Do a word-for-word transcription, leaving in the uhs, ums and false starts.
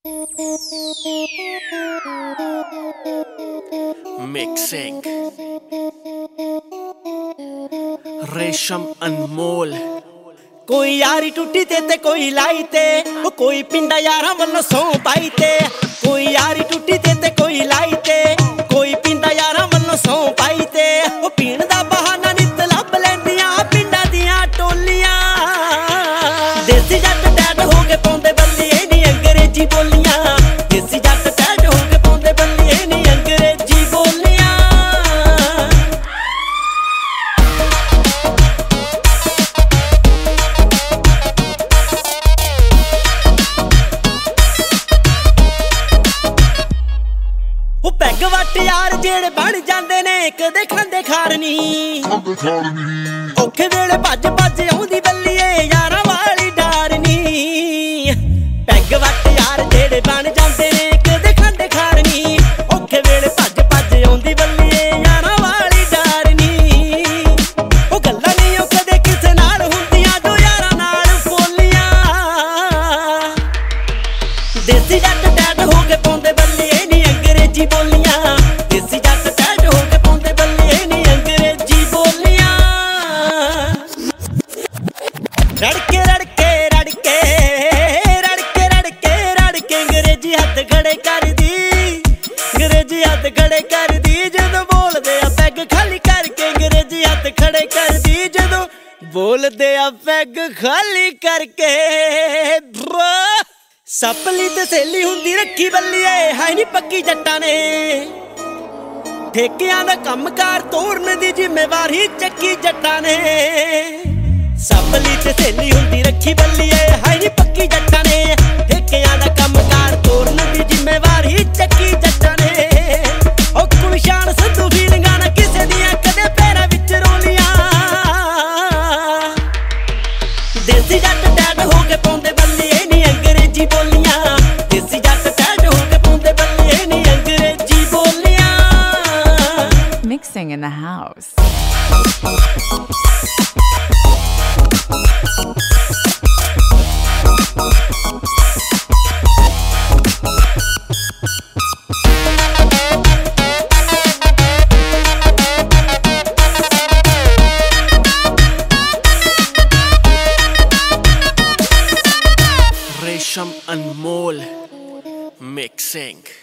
Mixing रेशम अनमोल कोई यारी टूटी ते ते कोई लाई ते कोई पिंडा यारा वल्लों सौ पाई ते कोई यारी टूटी ते ते कोई लाई ते कोई पिंडा यारा वल्लों सौ पाई ते पीण दा बहाना नित लभ लैंदियां पिंडा दियां टोलियां देसी जट टैट हो के पाउंदे बल्लिए नी अंग्रेजी बोलियां देसी जट टैट हो के पाउंदे बल्लिए नी अंग्रेजी बोलियां पैग वट यार जेड़े बन जांदे ने कदे खांदे खार नी औखे वेले भज भज आउंदी बल्लिए यारां वाली डार नी पैग वट यार जेड़े बन जांदे ने कदे खांदे खार नी औखे वेले भज भज आउंदी बल्लिए यारां वाली डार नी ओ गल्लां नहीं ओ कदे किसे नाल हुंदियां जो यारां नाल बोलियां देसी जट टैट हो के पाउंदे बल्लिए नी अंग्रेजी बोलियां देसी जट टैट हो के पाउंदे बल्लिए नी अंग्रेजी बोलियां रड़के रड़के रड़के रड़के रड़के रड़के अंग्रेजी हथ खड़े कर दी अंग्रेजी हथ खड़े कर दी जदों बोलदे आ पैग खाली करके अंग्रेजी हथ खड़े कर दी जदों बोलदे आ पैग खाली करके सपली ते सहेली हुंदी रखी बल्लिए है नी पक्की जट्टां ने ठेकियां दा कम्मकार तोड़न दी जिम्मेवारी चक्की जट्टां ने सपली ते सहेली हुंदी रखी बल्लिए है नी पक्की जट्टां ने ठेकियां दा कम्मकार तोड़न दी जिम्मेवारी चक्की जट्टां ने ओ कुलशान संधू फीलिंगां ना किसे दियां कदे पैरां विच रोलियां देसी जट टैट हो के पाउंदे बल्लिए नी अंग्रेजी बोलियां देसी जट टैट हो के पाउंदे बल्लिए नी अंग्रेजी बोलियां Mixing in the house. रेशम अनमोल मिक्सिंग